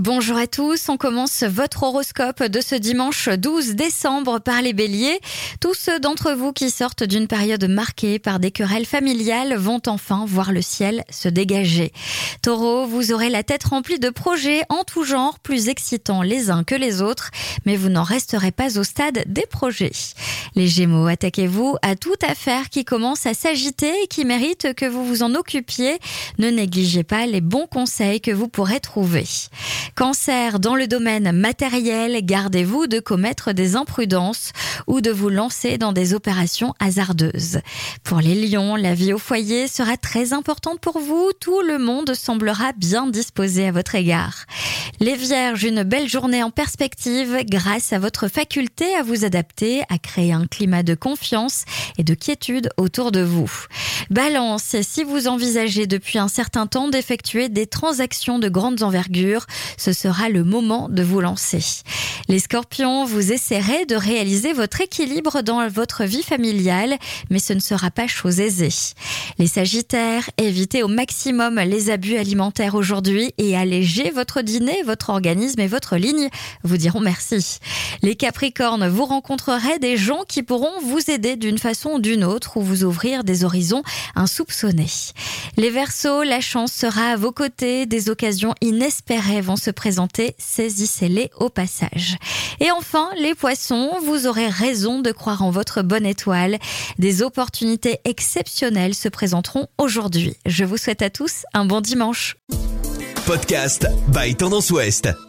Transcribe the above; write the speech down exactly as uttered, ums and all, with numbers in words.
Bonjour à tous, on commence votre horoscope de ce dimanche douze décembre par les béliers. Tous ceux d'entre vous qui sortent d'une période marquée par des querelles familiales vont enfin voir le ciel se dégager. Taureau, vous aurez la tête remplie de projets en tout genre, plus excitants les uns que les autres, mais vous n'en resterez pas au stade des projets. Les Gémeaux, attaquez-vous à toute affaire qui commence à s'agiter et qui mérite que vous vous en occupiez. Ne négligez pas les bons conseils que vous pourrez trouver. Cancer, dans le domaine matériel, gardez-vous de commettre des imprudences ou de vous lancer dans des opérations hasardeuses. Pour les lions, la vie au foyer sera très importante pour vous. Tout le monde semblera bien disposé à votre égard. Les vierges, une belle journée en perspective grâce à votre faculté à vous adapter, à créer un climat de confiance et de quiétude autour de vous. Balance, si vous envisagez depuis un certain temps d'effectuer des transactions de grande envergure, ce sera le moment de vous lancer. Les scorpions, vous essaierez de réaliser votre équilibre dans votre vie familiale, mais ce ne sera pas chose aisée. Les sagittaires, évitez au maximum les abus alimentaires aujourd'hui et allégez votre dîner, votre organisme et votre ligne vous diront merci. Les capricornes, vous rencontrerez des gens qui pourront vous aider d'une façon ou d'une autre ou vous ouvrir des horizons insoupçonnés. Les verseaux, la chance sera à vos côtés, des occasions inespérées vont se présenter, saisissez-les au passage. Et enfin, les poissons, vous aurez raison de croire en votre bonne étoile. Des opportunités exceptionnelles se présenteront aujourd'hui. Je vous souhaite à tous un bon dimanche. Podcast by Tendance Ouest.